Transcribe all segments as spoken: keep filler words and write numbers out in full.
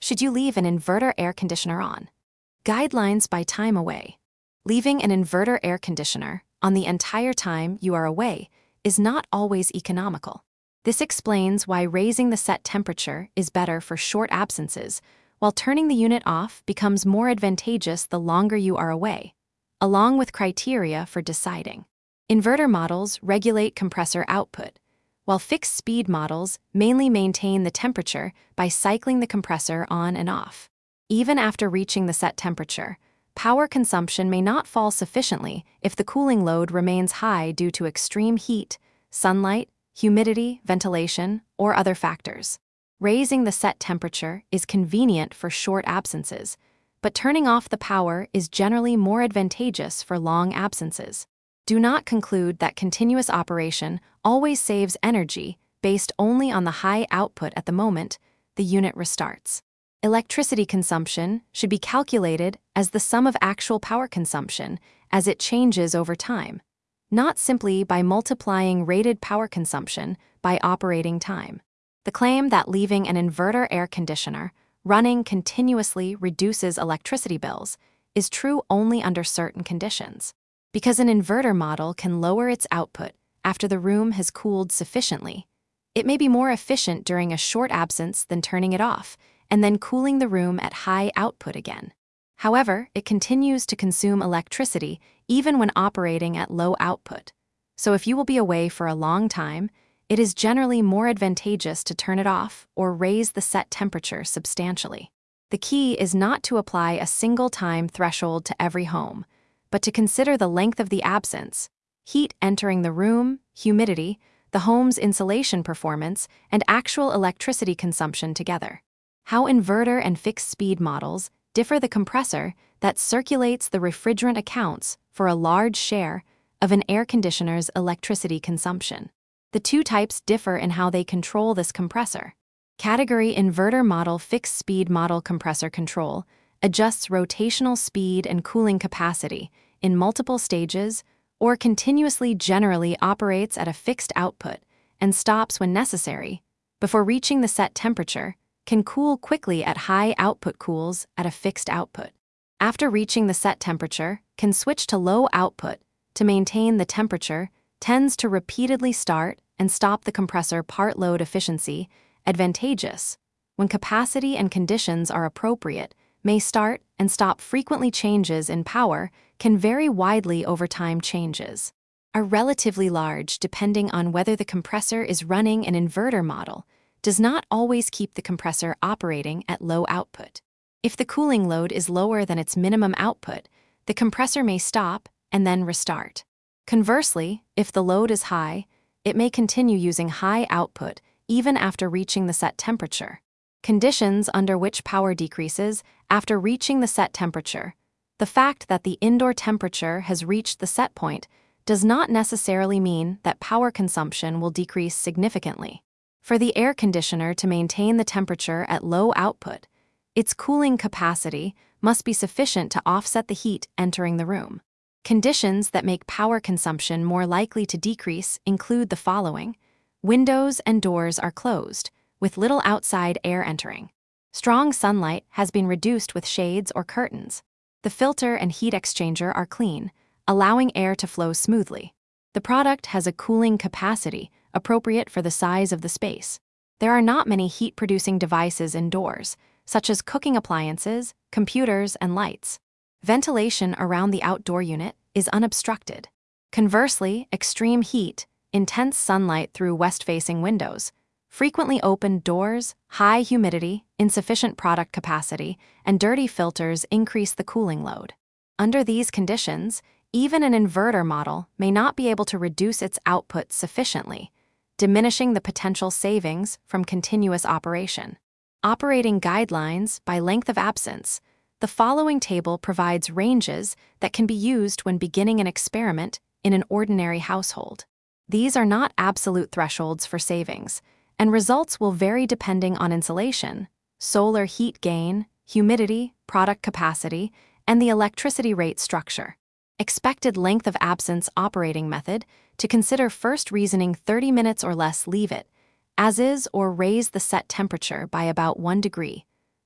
Should you leave an inverter air conditioner on? Guidelines by time away. Leaving an inverter air conditioner on the entire time you are away is not always economical. This explains why raising the set temperature is better for short absences, while turning the unit off becomes more advantageous the longer you are away, along with criteria for deciding. Inverter models regulate compressor output, while fixed-speed models mainly maintain the temperature by cycling the compressor on and off. Even after reaching the set temperature, power consumption may not fall sufficiently if the cooling load remains high due to extreme heat, sunlight, humidity, ventilation, or other factors. Raising the set temperature is convenient for short absences, but turning off the power is generally more advantageous for long absences. Do not conclude that continuous operation always saves energy based only on the high output at the moment the unit restarts. Electricity consumption should be calculated as the sum of actual power consumption as it changes over time, not simply by multiplying rated power consumption by operating time. The claim that leaving an inverter air conditioner running continuously reduces electricity bills is true only under certain conditions. Because an inverter model can lower its output after the room has cooled sufficiently, it may be more efficient during a short absence than turning it off and then cooling the room at high output again. However, it continues to consume electricity even when operating at low output. So if you will be away for a long time, it is generally more advantageous to turn it off or raise the set temperature substantially. The key is not to apply a single time threshold to every home, but to consider the length of the absence, heat entering the room, humidity, the home's insulation performance, and actual electricity consumption together. How inverter and fixed-speed models differ. The compressor that circulates the refrigerant accounts for a large share of an air conditioner's electricity consumption. The two types differ in how they control this compressor. Category inverter model. Fixed-speed model compressor control adjusts rotational speed and cooling capacity in multiple stages or continuously generally operates at a fixed output and stops when necessary before reaching the set temperature, can cool quickly at high output, cools at a fixed output. After reaching the set temperature, can switch to low output to maintain the temperature, tends to repeatedly start and stop the compressor part load efficiency, advantageous. When capacity and conditions are appropriate, may start and stop frequently. Changes in power can vary widely over time. Changes are relatively large depending on whether the compressor is running an inverter model, does not always keep the compressor operating at low output. If the cooling load is lower than its minimum output, the compressor may stop and then restart. Conversely, if the load is high, it may continue using high output even after reaching the set temperature. Conditions under which power decreases after reaching the set temperature. The fact that the indoor temperature has reached the set point does not necessarily mean that power consumption will decrease significantly. For the air conditioner to maintain the temperature at low output, its cooling capacity must be sufficient to offset the heat entering the room. Conditions that make power consumption more likely to decrease include the following. Windows and doors are closed, with little outside air entering. Strong sunlight has been reduced with shades or curtains. The filter and heat exchanger are clean, allowing air to flow smoothly. The product has a cooling capacity appropriate for the size of the space. There are not many heat-producing devices indoors, such as cooking appliances, computers, and lights. Ventilation around the outdoor unit is unobstructed. Conversely, extreme heat, intense sunlight through west-facing windows, frequently opened doors, high humidity, insufficient product capacity, and dirty filters increase the cooling load. Under these conditions, even an inverter model may not be able to reduce its output sufficiently, diminishing the potential savings from continuous operation. Operating guidelines by length of absence. The following table provides ranges that can be used when beginning an experiment in an ordinary household. These are not absolute thresholds for savings, and results will vary depending on insulation, solar heat gain, humidity, product capacity, and the electricity rate structure. Expected length of absence operating method. To consider first reasoning thirty minutes or less, leave it as is or raise the set temperature by about one degree.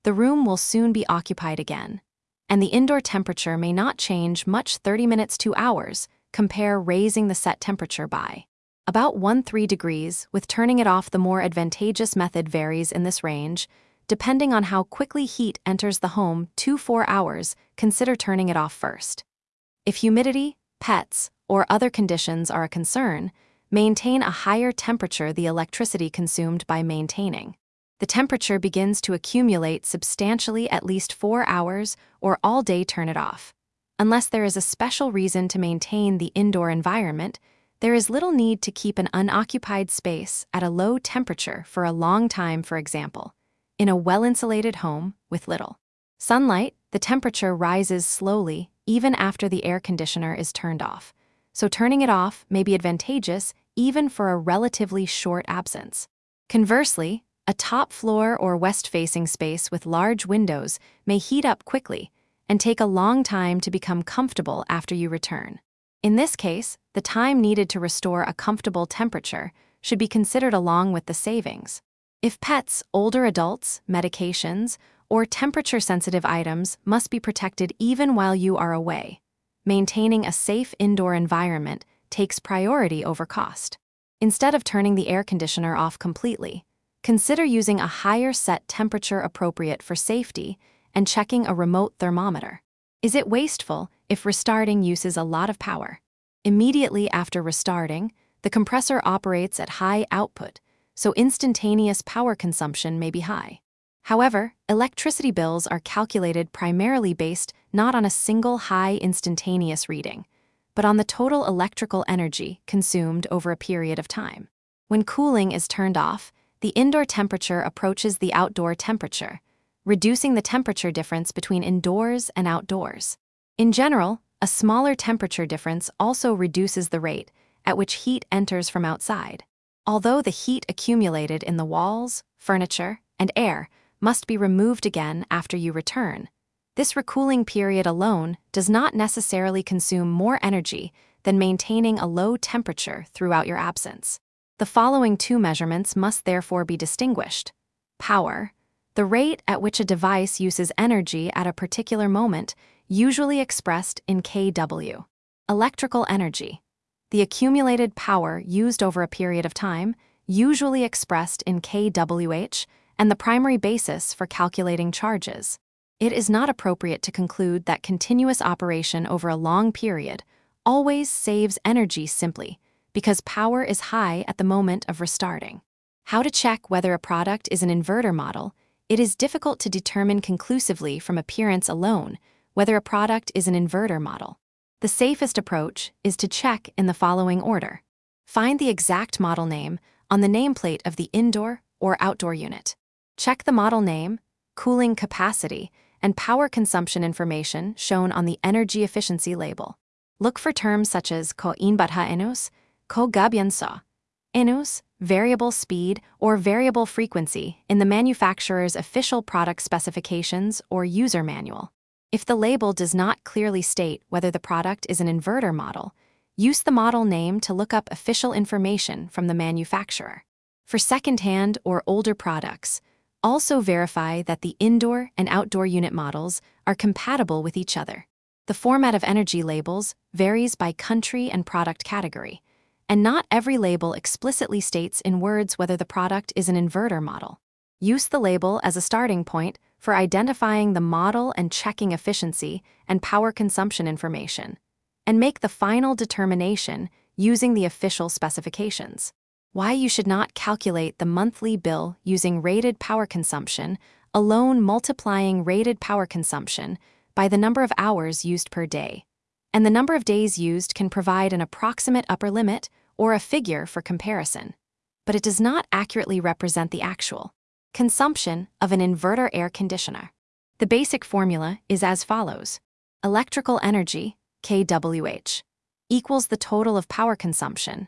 the room will soon be occupied again, and the indoor temperature may not change much thirty minutes to hours. Compare raising the set temperature by about one to three degrees, with turning it off. The more advantageous method varies in this range, depending on how quickly heat enters the home. two to four hours, consider turning it off first. If humidity, pets, or other conditions are a concern, maintain a higher temperature. The electricity consumed by maintaining the temperature begins to accumulate substantially at least four hours or all day. Turn it off. Unless there is a special reason to maintain the indoor environment, there is little need to keep an unoccupied space at a low temperature for a long time. For example, in a well-insulated home with little sunlight, the temperature rises slowly even after the air conditioner is turned off, so turning it off may be advantageous even for a relatively short absence. Conversely, a top-floor or west-facing space with large windows may heat up quickly and take a long time to become comfortable after you return. In this case, the time needed to restore a comfortable temperature should be considered along with the savings. If pets, older adults, medications, or temperature-sensitive items must be protected even while you are away, maintaining a safe indoor environment takes priority over cost. Instead of turning the air conditioner off completely, consider using a higher set temperature appropriate for safety and checking a remote thermometer. Is it wasteful if restarting uses a lot of power? Immediately after restarting, the compressor operates at high output, so instantaneous power consumption may be high. However, electricity bills are calculated primarily based not on a single high instantaneous reading, but on the total electrical energy consumed over a period of time. When cooling is turned off, the indoor temperature approaches the outdoor temperature, reducing the temperature difference between indoors and outdoors. In general, a smaller temperature difference also reduces the rate at which heat enters from outside. Although the heat accumulated in the walls, furniture, and air must be removed again after you return, this recooling period alone does not necessarily consume more energy than maintaining a low temperature throughout your absence. The following two measurements must therefore be distinguished. Power, the rate at which a device uses energy at a particular moment, usually expressed in kW. Electrical energy, the accumulated power used over a period of time, usually expressed in kWh, and the primary basis for calculating charges. It is not appropriate to conclude that continuous operation over a long period always saves energy simply because power is high at the moment of restarting. How to check whether a product is an inverter model? It is difficult to determine conclusively from appearance alone whether a product is an inverter model. The safest approach is to check in the following order. Find the exact model name on the nameplate of the indoor or outdoor unit. Check the model name, cooling capacity, and power consumption information shown on the energy efficiency label. Look for terms such as ko inbatha enus, ko gabyansa, enus, variable speed, or variable frequency in the manufacturer's official product specifications or user manual. If the label does not clearly state whether the product is an inverter model, use the model name to look up official information from the manufacturer. For second-hand or older products, also verify that the indoor and outdoor unit models are compatible with each other. The format of energy labels varies by country and product category, and not every label explicitly states in words whether the product is an inverter model. Use the label as a starting point for identifying the model and checking efficiency and power consumption information, and make the final determination using the official specifications. Why you should not calculate the monthly bill using rated power consumption alone. Multiplying rated power consumption by the number of hours used per day, and the number of days used can provide an approximate upper limit or a figure for comparison, but it does not accurately represent the actual consumption of an inverter air conditioner. The basic formula is as follows. Electrical energy, kWh, equals the total of power consumption,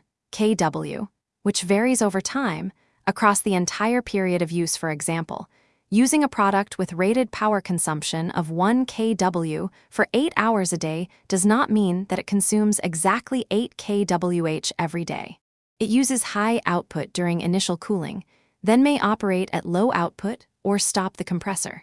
kW, which varies over time across the entire period of use. For example, using a product with rated power consumption of one kilowatt for eight hours a day does not mean that it consumes exactly eight kilowatts every day. It uses high output during initial cooling, then may operate at low output or stop the compressor.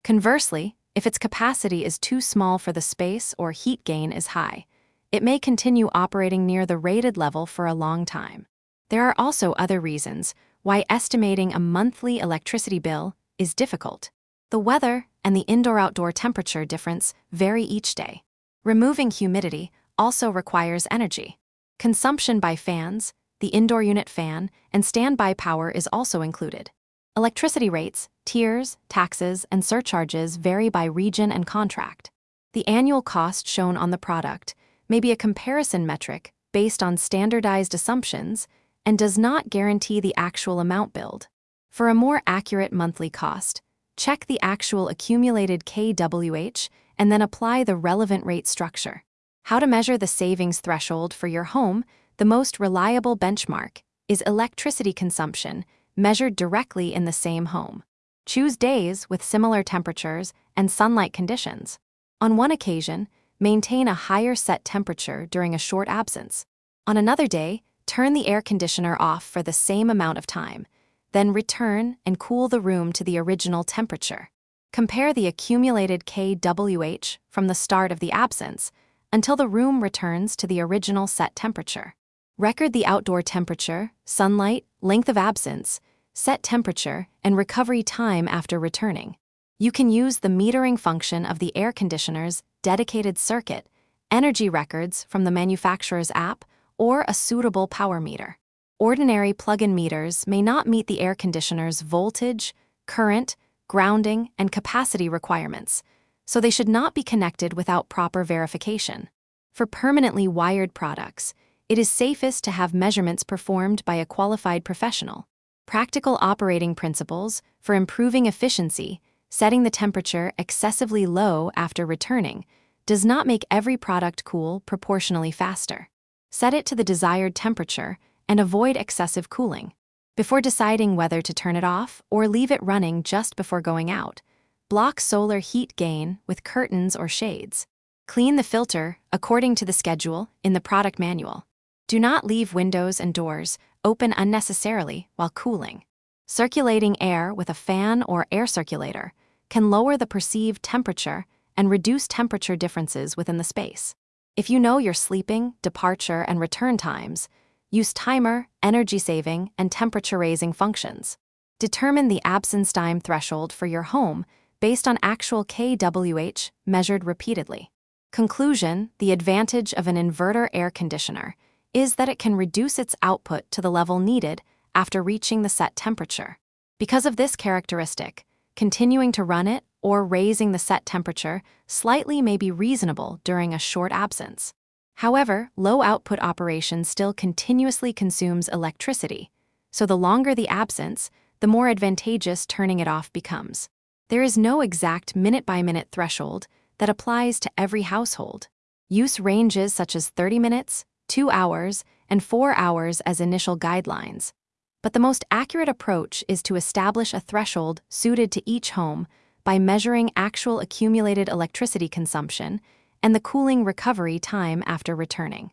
Conversely, if its capacity is too small for the space or heat gain is high, it may continue operating near the rated level for a long time. There are also other reasons why estimating a monthly electricity bill is difficult. The weather and the indoor-outdoor temperature difference vary each day. Removing humidity also requires energy. Consumption by fans, the indoor unit fan, and standby power is also included. Electricity rates, tiers, taxes, and surcharges vary by region and contract. The annual cost shown on the product may be a comparison metric based on standardized assumptions and does not guarantee the actual amount billed. For a more accurate monthly cost, check the actual accumulated K W H and then apply the relevant rate structure. How to measure the savings threshold for your home? The most reliable benchmark is electricity consumption measured directly in the same home. Choose days with similar temperatures and sunlight conditions. On one occasion, maintain a higher set temperature during a short absence. On another day, turn the air conditioner off for the same amount of time, then return and cool the room to the original temperature. Compare the accumulated K W H from the start of the absence until the room returns to the original set temperature. Record the outdoor temperature, sunlight, length of absence, set temperature, and recovery time after returning. You can use the metering function of the air conditioner's dedicated circuit, energy records from the manufacturer's app, or a suitable power meter. Ordinary plug-in meters may not meet the air conditioner's voltage, current, grounding, and capacity requirements, so they should not be connected without proper verification. For permanently wired products, it is safest to have measurements performed by a qualified professional. Practical operating principles for improving efficiency, setting the temperature excessively low after returning, does not make every product cool proportionally faster. Set it to the desired temperature and avoid excessive cooling. Before deciding whether to turn it off or leave it running just before going out, block solar heat gain with curtains or shades. Clean the filter according to the schedule in the product manual. Do not leave windows and doors open unnecessarily while cooling. Circulating air with a fan or air circulator can lower the perceived temperature and reduce temperature differences within the space. If you know your sleeping, departure, and return times, use timer, energy-saving, and temperature-raising functions. Determine the absence time threshold for your home based on actual K W H measured repeatedly. Conclusion: the advantage of an inverter air conditioner is that it can reduce its output to the level needed after reaching the set temperature. Because of this characteristic, continuing to run it or raising the set temperature slightly may be reasonable during a short absence. However, low-output operation still continuously consumes electricity, so the longer the absence, the more advantageous turning it off becomes. There is no exact minute-by-minute threshold that applies to every household. Use ranges such as thirty minutes, two hours, and four hours as initial guidelines. But the most accurate approach is to establish a threshold suited to each home by measuring actual accumulated electricity consumption and the cooling recovery time after returning.